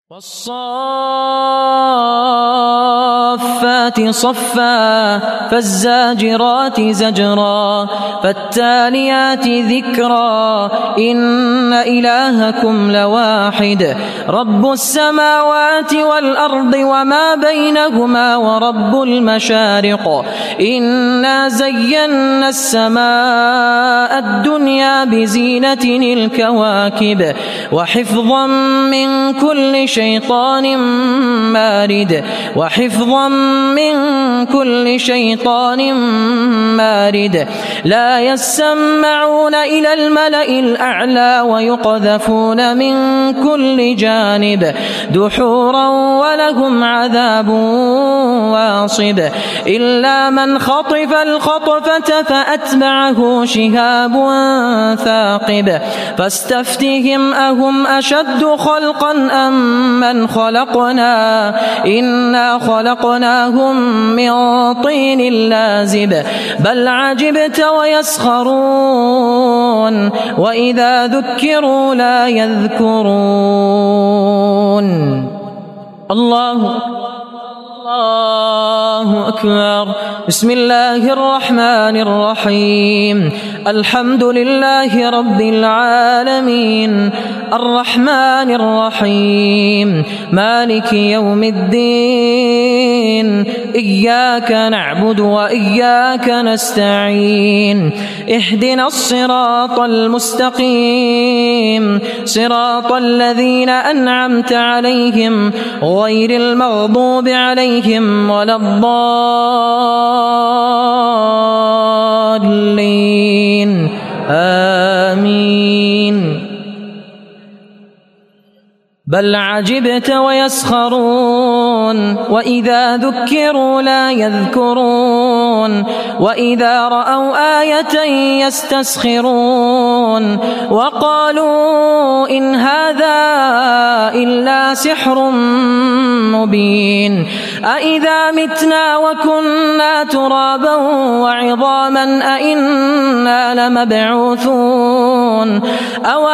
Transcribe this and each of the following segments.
والصافات صفا فالزاجرات زجرا فالتاليات ذكرا إن إلهكم لواحد رب السماوات والأرض وما بينهما ورب المشارق إنا زينا السماء الدنيا بزينة الكواكب وحفظا من كل شيطان مارد لا يسمعون إلى الملأ الأعلى ويقذفون من كل جانب دحورا ولهم عذاب واصب إلا من خطف الخطفة فأتبعه شهاب ثاقب فاستفتهم أهم أشد خلقا أم من خلقنا إنا خلقناهم من طين لازب بل عجبت ويسخرون وإذا ذكروا لا يذكرون الله أكبر. بسم الله الرحمن الرحيم الحمد لله رب العالمين الرحمن الرحيم مالك يوم الدين إياك نعبد وإياك نستعين اهدنا الصراط المستقيم صراط الذين أنعمت عليهم غير المغضوب عليهم ولا الضالين آمين بل عجبت ويسخرون وإذا ذكروا لا يذكرون وإذا رأوا آية يستسخرون وقالوا إن هذا إلا سحر مبين أإذا متنا وكنا ترابا وعظاما أإنا لمبعوثون أو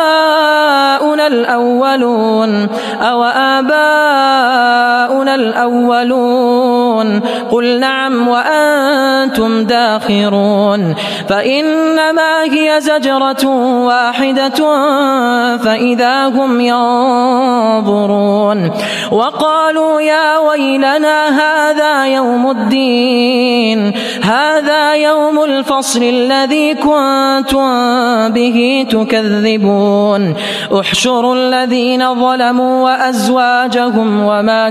آباؤنا الأولون قل نعم وأنتم داخرون فإنما هي زجرة واحدة فإذا هم ينظرون وقالوا يا ويلنا هذا يوم الدين هذا يوم الفصل الذي كنتم به تكذبون احشروا الذين ظلموا وأزواجهم وما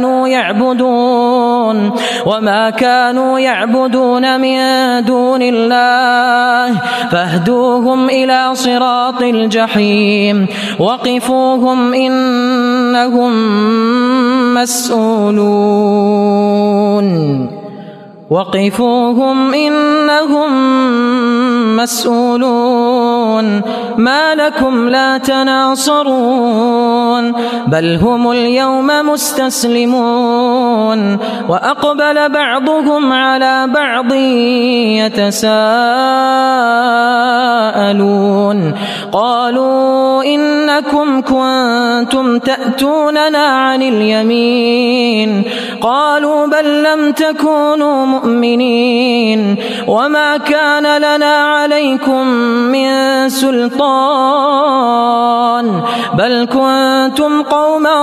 كانوا يعبدون من دون الله فاهدوهم إلى صراط الجحيم وقفوهم إنهم مسؤولون ما لكم لا تناصرون بل هم اليوم مستسلمون وأقبل بعضهم على بعض يتساءلون قالوا إنكم كنتم تأتوننا عن اليمين قالوا بل لم تكونوا مؤمنين وما كان لنا عليكم من سلطان بل كنتم قوما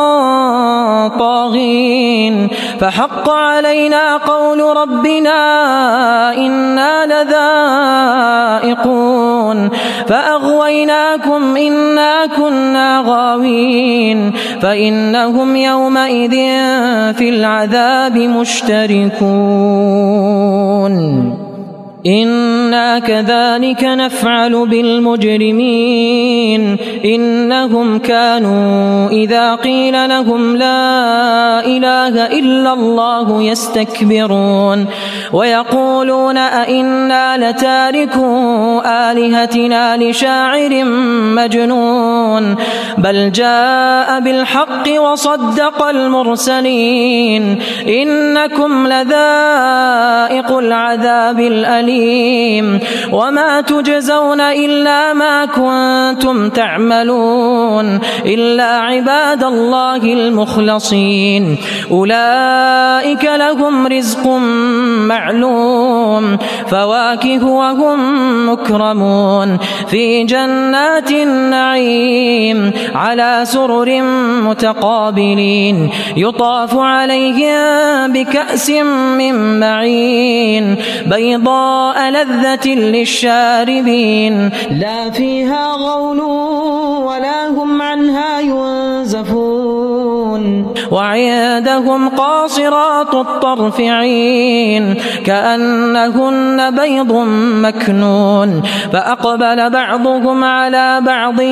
طاغين فحق علينا قول ربنا إنا لذائقون فأغويناكم إنا كنا غاوين فإنهم يومئذ في العذاب مشتركون إنا كذلك نفعل بالمجرمين إنهم كانوا إذا قيل لهم لا إله إلا الله يستكبرون ويقولون أئنا لتاركو آلهتنا لشاعر مجنون بل جاء بالحق وصدق المرسلين إنكم لذائق العذاب الأليم أليم وما تجزون إلا ما كنتم تعملون إلا عباد الله المخلصين أولئك لهم رزق معلوم فواكه وهم مكرمون في جنات النعيم على سرر متقابلين يطاف عليهم بكأس من معين بيضاء لذة للشاربين لا فيها غول ولا هم عنها ينزفون وعندهم قاصرات الطرف عين كأنهن بيض مكنون فأقبل بعضهم على بعض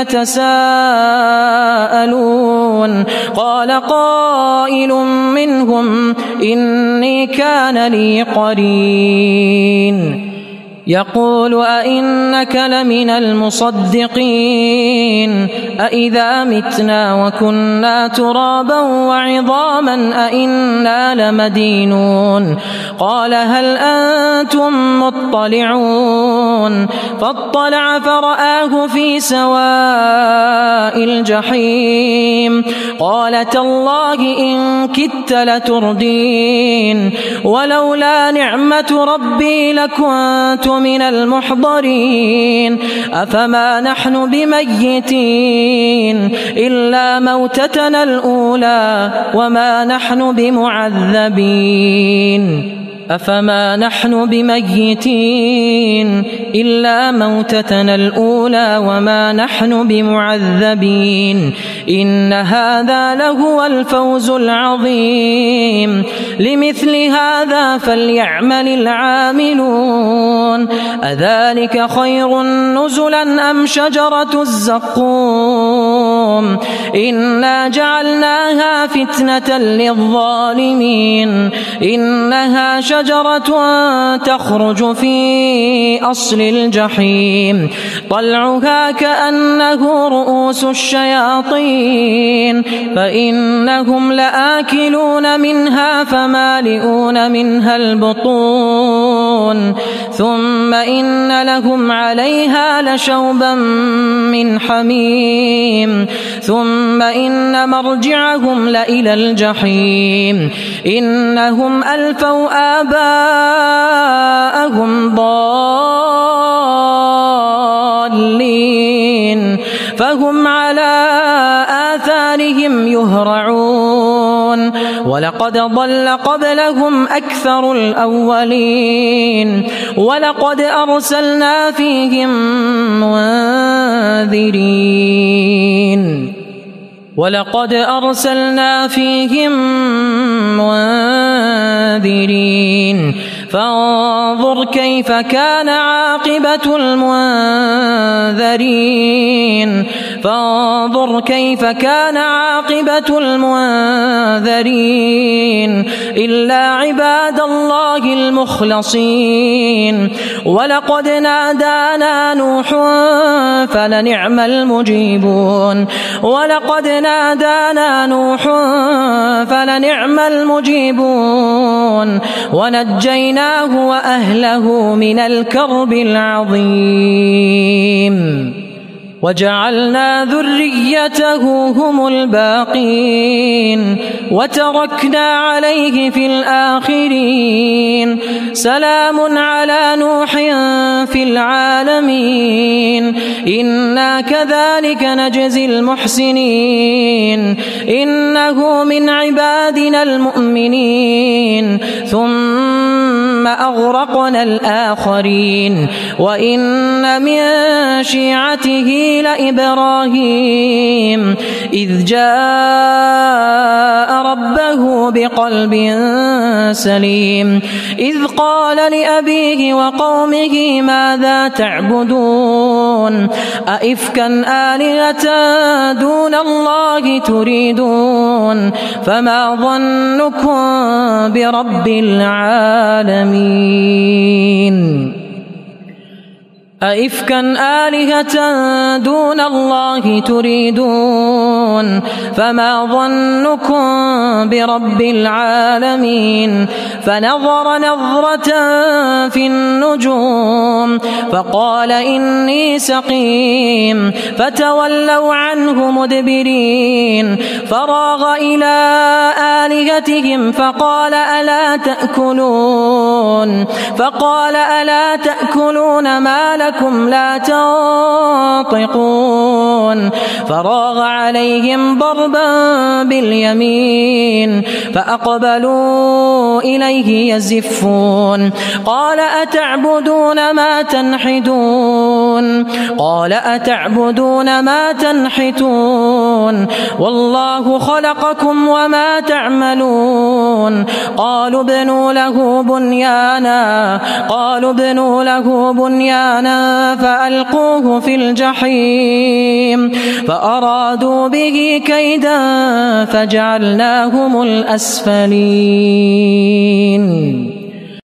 يتساءلون قال قائل منهم إني كان لي قرين يقول أئنك لمن المصدقين أئذا متنا وكنا ترابا وعظاما أئنا لمدينون قال هل أنتم مطلعون فاطلع فرآه في سواء الجحيم قال تالله إن كدت لتردين ولولا نعمة ربي لكنت من المحضرين أفما نحن بميتين إلا موتتنا الأولى وما نحن بمعذبين أفما نحن بميتين إلا موتتنا الأولى وما نحن بمعذبين إن هذا لهو الفوز العظيم لمثل هذا فليعمل العاملون أذلك خير نزلا أم شجرة الزقوم إنا جعلناها فتنة للظالمين إنها شجرة تخرج في أصل الجحيم طلعها كأنه رؤوس الشياطين فإنهم لآكلون منها فمالئون منها البطون ثم إن لهم عليها لشوبا من حميم ثم إن مرجعهم لإلى الجحيم إنهم ألفوا آباءهم ضالين فهم على آثارهم يهرعون ولقد ضل قبلهم أكثر الأولين ولقد أرسلنا فيهم منذرين فانظر كيف كان عاقبة المنذرين إلا عباد الله المخلصين ولقد نادانا نوح فلنعم المجيبون ونجيناه وأهله من الكرب العظيم وجعلنا ذريته هم الباقين وتركنا عليه في الآخرين سلام على نوح في العالمين إنا كذلك نجزي المحسنين إنه من عبادنا المؤمنين ثم أغرقنا الآخرين وإن من شيعته لإبراهيم إذ جاء ربه بقلب سليم إذ قال لأبيه وقومه ماذا تعبدون أئفكا آلهة دون الله تريدون فما ظنكم برب العالمين أئفكا آلهة دون الله تريدون فما ظنكم برب العالمين فنظر نظرة في النجوم فقال إني سقيم فتولوا عنه مدبرين فراغ إلى آلهتهم فقال ألا تأكلون ما لكم لا تنطقون فراغ عليهم ضربا باليمين فأقبلوا إليه يزفون قال أتعبدون ما تنحتون والله خلقكم وما تعملون قالوا ابنوا له بنيانا فألقوه في الجحيم فأرادوا به كيدا فجعلناهم الأسفلين